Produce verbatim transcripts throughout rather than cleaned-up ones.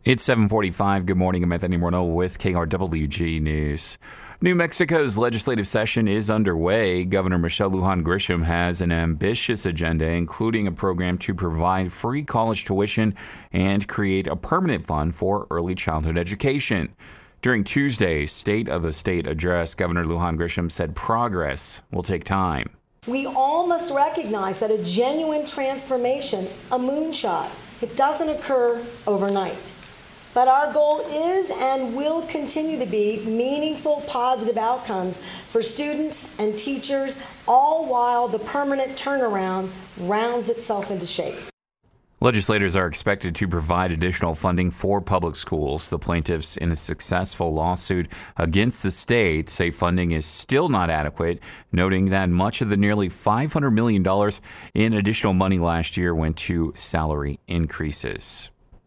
It's seven forty-five. Good morning. I'm Anthony Morneau with K R W G News. New Mexico's legislative session is underway. Governor Michelle Lujan Grisham has an ambitious agenda, including a program to provide free college tuition and create a permanent fund for early childhood education. During Tuesday's State of the State address, Governor Lujan Grisham said progress will take time. We all must recognize that a genuine transformation, a moonshot, it doesn't occur overnight. But our goal is and will continue to be meaningful, positive outcomes for students and teachers, all while the permanent turnaround rounds itself into shape. Legislators are expected to provide additional funding for public schools. The plaintiffs in a successful lawsuit against the state say funding is still not adequate, noting that much of the nearly five hundred million dollars in additional money last year went to salary increases.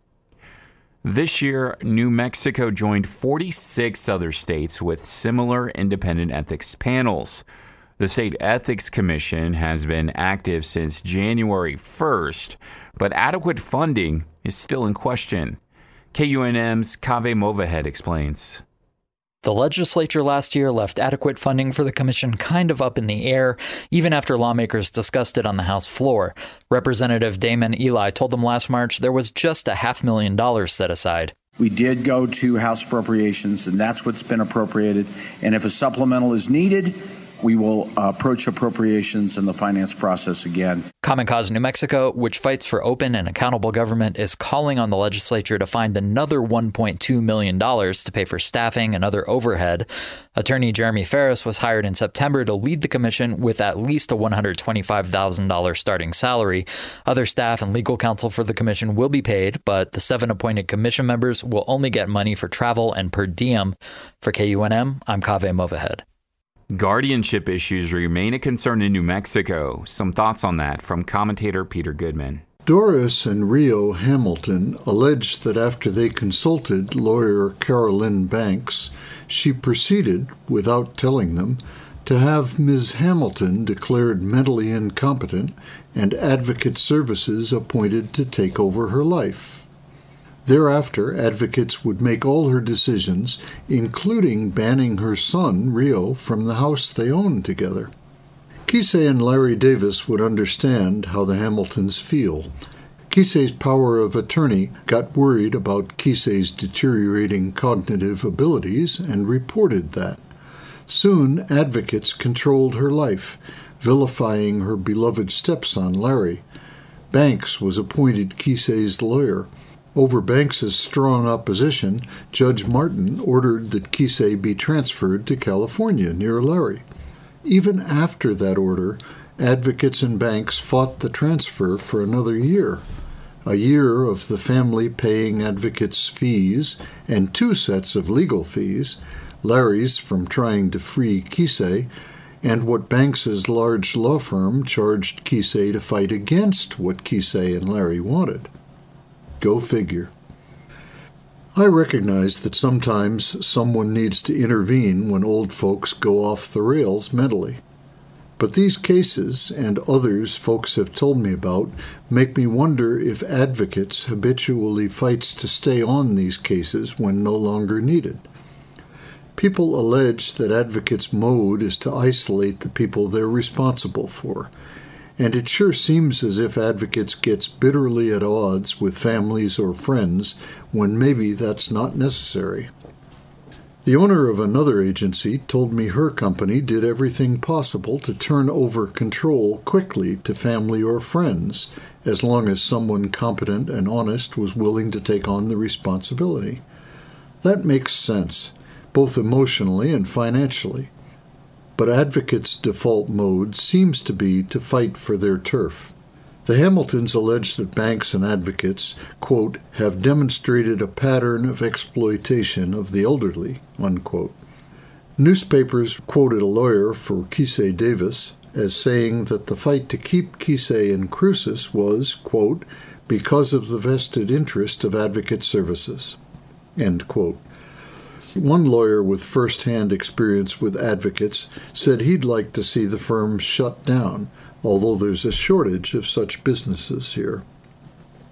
This year, New Mexico joined forty-six other states with similar independent ethics panels. The State Ethics Commission has been active since January first, but adequate funding is still in question. K U N M's Kaveh Movahed explains. The legislature last year left adequate funding for the commission kind of up in the air, even after lawmakers discussed it on the House floor. Representative Damon Eli told them last March there was just a half million dollars set aside. We did go to House appropriations, and that's what's been appropriated. And if a supplemental is needed, we will uh, approach appropriations in the finance process again. Common Cause New Mexico, which fights for open and accountable government, is calling on the legislature to find another one point two million dollars to pay for staffing and other overhead. Attorney Jeremy Ferris was hired in September to lead the commission with at least a one hundred twenty-five thousand dollars starting salary. Other staff and legal counsel for the commission will be paid, but the seven appointed commission members will only get money for travel and per diem. For K U N M, I'm Kaveh Movahed. Guardianship issues remain a concern in New Mexico. Some thoughts on that from commentator Peter Goodman. Doris and Rio Hamilton alleged that after they consulted lawyer Carolyn Banks, she proceeded, without telling them, to have Miz Hamilton declared mentally incompetent and advocate services appointed to take over her life. Thereafter, advocates would make all her decisions, including banning her son, Rio, from the house they owned together. Kisei and Larry Davis would understand how the Hamiltons feel. Kisei's power of attorney got worried about Kisei's deteriorating cognitive abilities and reported that. Soon, advocates controlled her life, vilifying her beloved stepson, Larry. Banks was appointed Kisei's lawyer. Over Banks's strong opposition, Judge Martin ordered that Kisei be transferred to California near Larry. Even after that order, advocates and Banks fought the transfer for another year. A year of the family paying advocates' fees and two sets of legal fees, Larry's from trying to free Kisei, and what Banks's large law firm charged Kisei to fight against what Kisei and Larry wanted. Go figure. I recognize that sometimes someone needs to intervene when old folks go off the rails mentally. But these cases, and others folks have told me about, make me wonder if advocates habitually fights to stay on these cases when no longer needed. People allege that advocates' mode is to isolate the people they're responsible for. And it sure seems as if advocates gets bitterly at odds with families or friends when maybe that's not necessary. The owner of another agency told me her company did everything possible to turn over control quickly to family or friends, as long as someone competent and honest was willing to take on the responsibility. That makes sense, both emotionally and financially. But advocates' default mode seems to be to fight for their turf. The Hamiltons allege that Banks and advocates, quote, have demonstrated a pattern of exploitation of the elderly, unquote. Newspapers quoted a lawyer for Kisei Davis as saying that the fight to keep Kisei in Cruces was, quote, because of the vested interest of advocate services, end quote. One lawyer with first-hand experience with advocates said he'd like to see the firm shut down, although there's a shortage of such businesses here.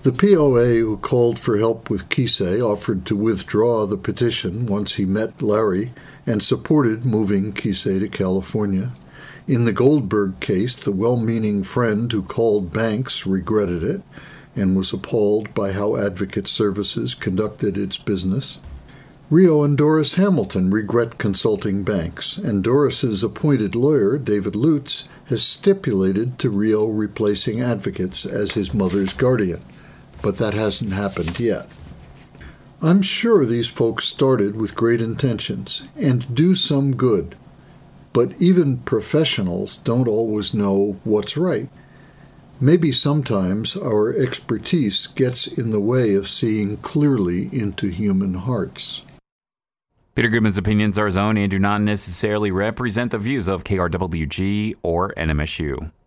The P O A who called for help with Keisei offered to withdraw the petition once he met Larry and supported moving Keisei to California. In the Goldberg case, the well-meaning friend who called Banks regretted it and was appalled by how Advocate Services conducted its business. Rio and Doris Hamilton regret consulting Banks, and Doris's appointed lawyer, David Lutz, has stipulated to Rio replacing Advocates as his mother's guardian. But that hasn't happened yet. I'm sure these folks started with great intentions and do some good, but even professionals don't always know what's right. Maybe sometimes our expertise gets in the way of seeing clearly into human hearts. Peter Goodman's opinions are his own and do not necessarily represent the views of K R W G or N M S U.